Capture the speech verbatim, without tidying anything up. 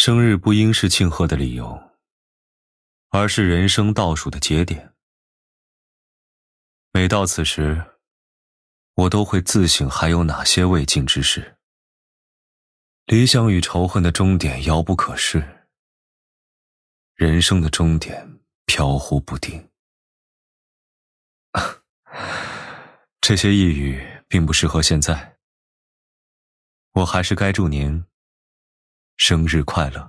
生日不应是庆贺的理由，而是人生倒数的节点。每到此时，我都会自省还有哪些未尽之事。理想与仇恨的终点遥不可视，人生的终点飘忽不定。这些呓语并不适合现在，我还是该祝您生日快乐。